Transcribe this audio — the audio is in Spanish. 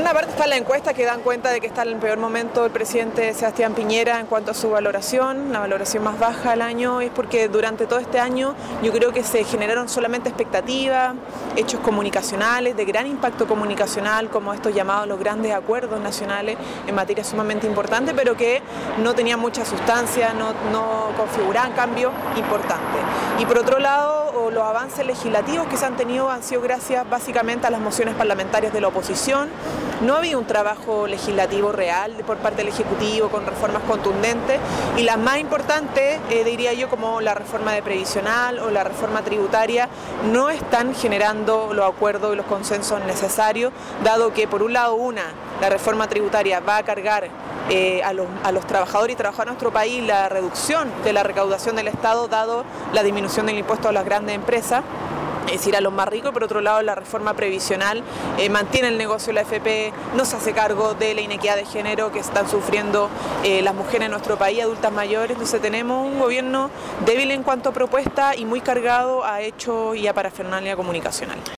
una parte está en la encuesta que dan cuenta de que está en el peor momento el presidente Sebastián Piñera en cuanto a su valoración, la valoración más baja del año, es porque durante todo este año yo creo que se generaron solamente expectativas, hechos comunicacionales de gran impacto comunicacional, como estos llamados los grandes acuerdos nacionales en materia sumamente importante, pero que no tenían mucha sustancia, no configuraban cambios importantes. Y por otro lado, los avances legislativos que se han tenido han sido gracias básicamente a las mociones parlamentarias de la oposición. No había un trabajo legislativo real por parte del Ejecutivo con reformas contundentes, y las más importantes, diría yo, como la reforma de previsional o la reforma tributaria, no están generando los acuerdos y los consensos necesarios, dado que por un lado la reforma tributaria va a cargar a los trabajadores y trabajadoras de nuestro país la reducción de la recaudación del Estado, dado la disminución del impuesto a las grandes empresas, es decir, a los más ricos. Por otro lado, la reforma previsional mantiene el negocio de la AFP, no se hace cargo de la inequidad de género que están sufriendo las mujeres en nuestro país, adultas mayores. Entonces tenemos un gobierno débil en cuanto a propuesta y muy cargado a hechos y a parafernalia comunicacional.